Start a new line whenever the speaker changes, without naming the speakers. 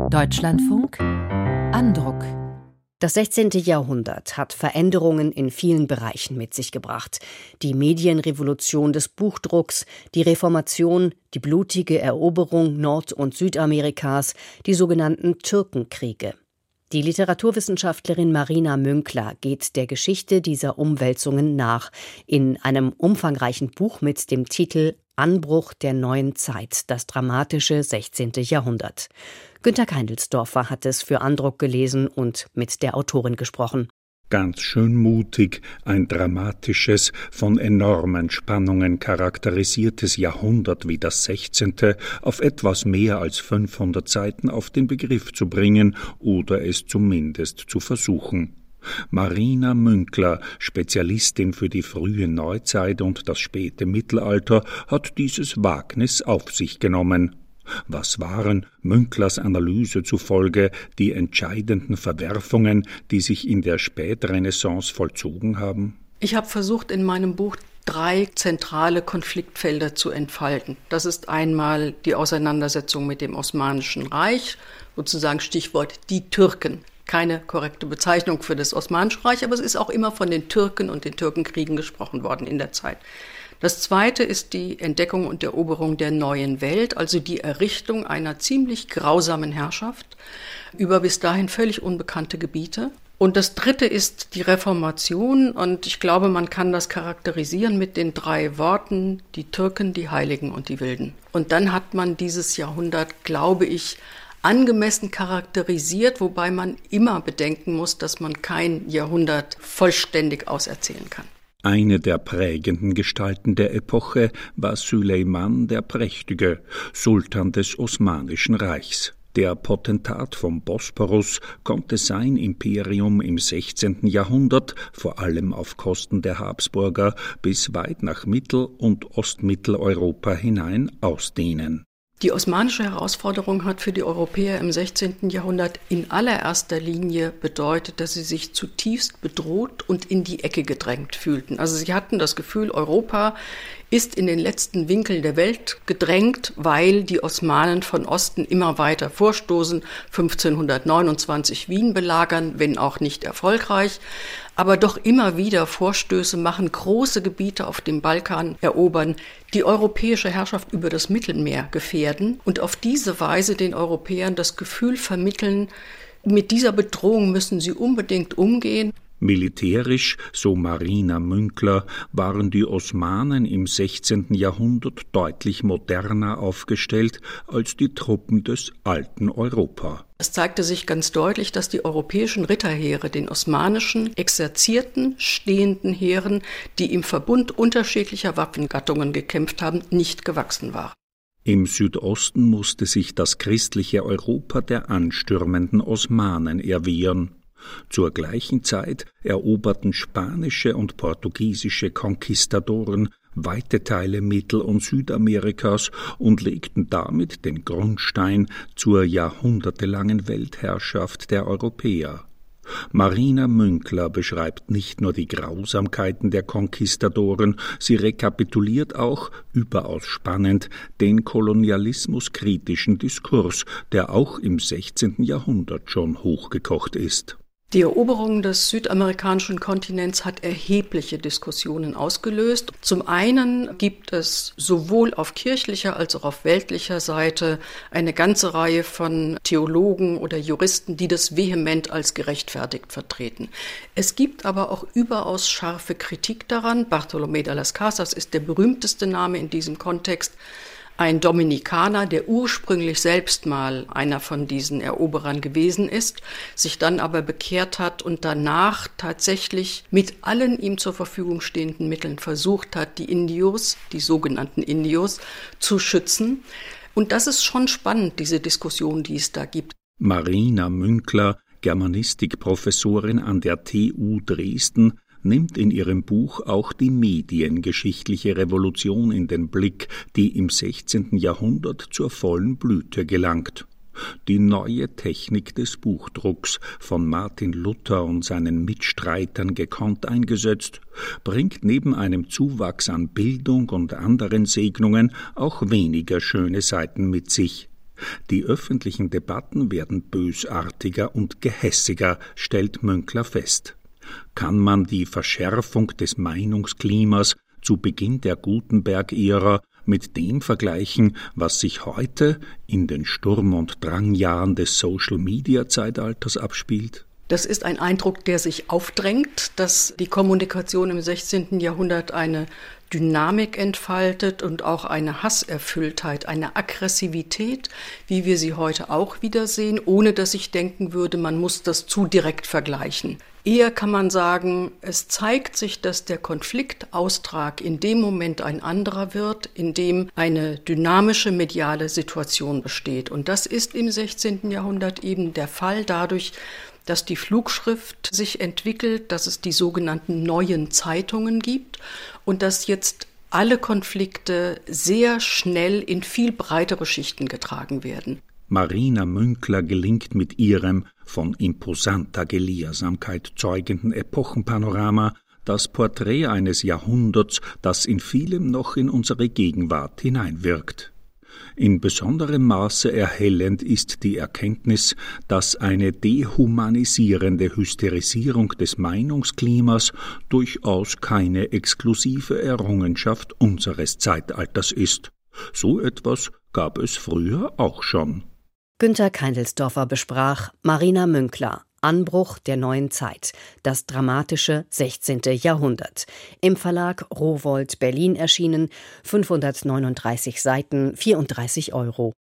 Deutschlandfunk Andruck.
Das 16. Jahrhundert hat Veränderungen in vielen Bereichen mit sich gebracht. Die Medienrevolution des Buchdrucks, die Reformation, die blutige Eroberung Nord- und Südamerikas, die sogenannten Türkenkriege. Die Literaturwissenschaftlerin Marina Münkler geht der Geschichte dieser Umwälzungen nach in einem umfangreichen Buch mit dem Titel Anbruch der neuen Zeit, das dramatische 16. Jahrhundert. Günter Keindelsdorfer hat es für Andruck gelesen und mit der Autorin gesprochen.
Ganz schön mutig, ein dramatisches, von enormen Spannungen charakterisiertes Jahrhundert wie das 16. auf etwas mehr als 500 Seiten auf den Begriff zu bringen oder es zumindest zu versuchen. Marina Münkler, Spezialistin für die frühe Neuzeit und das späte Mittelalter, hat dieses Wagnis auf sich genommen. Was waren, Münklers Analyse zufolge, die entscheidenden Verwerfungen, die sich in der Spätrenaissance vollzogen haben?
Ich habe versucht, in meinem Buch 3 zentrale Konfliktfelder zu entfalten. Das ist einmal die Auseinandersetzung mit dem Osmanischen Reich, sozusagen Stichwort die Türken. Keine korrekte Bezeichnung für das Osmanische Reich, aber es ist auch immer von den Türken und den Türkenkriegen gesprochen worden in der Zeit. Das zweite ist die Entdeckung und Eroberung der neuen Welt, also die Errichtung einer ziemlich grausamen Herrschaft über bis dahin völlig unbekannte Gebiete. Und das dritte ist die Reformation, und ich glaube, man kann das charakterisieren mit den 3 Worten: die Türken, die Heiligen und die Wilden. Und dann hat man dieses Jahrhundert, glaube ich, angemessen charakterisiert, wobei man immer bedenken muss, dass man kein Jahrhundert vollständig auserzählen kann.
Eine der prägenden Gestalten der Epoche war Süleyman der Prächtige, Sultan des Osmanischen Reichs. Der Potentat vom Bosporus konnte sein Imperium im 16. Jahrhundert, vor allem auf Kosten der Habsburger, bis weit nach Mittel- und Ostmitteleuropa hinein ausdehnen.
Die osmanische Herausforderung hat für die Europäer im 16. Jahrhundert in allererster Linie bedeutet, dass sie sich zutiefst bedroht und in die Ecke gedrängt fühlten. Also sie hatten das Gefühl, Europa ist in den letzten Winkel der Welt gedrängt, weil die Osmanen von Osten immer weiter vorstoßen, 1529 Wien belagern, wenn auch nicht erfolgreich, aber doch immer wieder Vorstöße machen, große Gebiete auf dem Balkan erobern, die europäische Herrschaft über das Mittelmeer gefährden und auf diese Weise den Europäern das Gefühl vermitteln, mit dieser Bedrohung müssen sie unbedingt umgehen.
Militärisch, so Marina Münkler, waren die Osmanen im 16. Jahrhundert deutlich moderner aufgestellt als die Truppen des alten Europa.
Es zeigte sich ganz deutlich, dass die europäischen Ritterheere den osmanischen, exerzierten, stehenden Heeren, die im Verbund unterschiedlicher Waffengattungen gekämpft haben, nicht gewachsen waren.
Im Südosten musste sich das christliche Europa der anstürmenden Osmanen erwehren. Zur gleichen Zeit eroberten spanische und portugiesische Konquistadoren weite Teile Mittel- und Südamerikas und legten damit den Grundstein zur jahrhundertelangen Weltherrschaft der Europäer. Marina Münkler beschreibt nicht nur die Grausamkeiten der Konquistadoren, sie rekapituliert auch, überaus spannend, den kolonialismuskritischen Diskurs, der auch im 16. Jahrhundert schon hochgekocht ist.
Die Eroberung des südamerikanischen Kontinents hat erhebliche Diskussionen ausgelöst. Zum einen gibt es sowohl auf kirchlicher als auch auf weltlicher Seite eine ganze Reihe von Theologen oder Juristen, die das vehement als gerechtfertigt vertreten. Es gibt aber auch überaus scharfe Kritik daran. Bartolomé de las Casas ist der berühmteste Name in diesem Kontext. Ein Dominikaner, der ursprünglich selbst mal einer von diesen Eroberern gewesen ist, sich dann aber bekehrt hat und danach tatsächlich mit allen ihm zur Verfügung stehenden Mitteln versucht hat, die Indios, die sogenannten Indios, zu schützen. Und das ist schon spannend, diese Diskussion, die es da gibt.
Marina Münkler, Germanistikprofessorin an der TU Dresden, nimmt in ihrem Buch auch die mediengeschichtliche Revolution in den Blick, die im 16. Jahrhundert zur vollen Blüte gelangt. Die neue Technik des Buchdrucks, von Martin Luther und seinen Mitstreitern gekonnt eingesetzt, bringt neben einem Zuwachs an Bildung und anderen Segnungen auch weniger schöne Seiten mit sich. Die öffentlichen Debatten werden bösartiger und gehässiger, stellt Münkler fest. Kann man die Verschärfung des Meinungsklimas zu Beginn der Gutenberg-Ära mit dem vergleichen, was sich heute in den Sturm- und Drangjahren des Social-Media-Zeitalters abspielt?
Das ist ein Eindruck, der sich aufdrängt, dass die Kommunikation im 16. Jahrhundert eine Dynamik entfaltet und auch eine Hasserfülltheit, eine Aggressivität, wie wir sie heute auch wiedersehen, ohne dass ich denken würde, man muss das zu direkt vergleichen. Eher kann man sagen, es zeigt sich, dass der Konfliktaustrag in dem Moment ein anderer wird, in dem eine dynamische mediale Situation besteht. Und das ist im 16. Jahrhundert eben der Fall dadurch, dass die Flugschrift sich entwickelt, dass es die sogenannten neuen Zeitungen gibt und dass jetzt alle Konflikte sehr schnell in viel breitere Schichten getragen werden.
Marina Münkler gelingt mit ihrem von imposanter Gelehrsamkeit zeugenden Epochenpanorama das Porträt eines Jahrhunderts, das in vielem noch in unsere Gegenwart hineinwirkt. In besonderem Maße erhellend ist die Erkenntnis, dass eine dehumanisierende Hysterisierung des Meinungsklimas durchaus keine exklusive Errungenschaft unseres Zeitalters ist. So etwas gab es früher auch schon.
Günter Keindelsdorfer besprach Marina Münkler, Anbruch der neuen Zeit, das dramatische 16. Jahrhundert. Im Verlag Rowohlt Berlin erschienen, 539 Seiten, 34 €.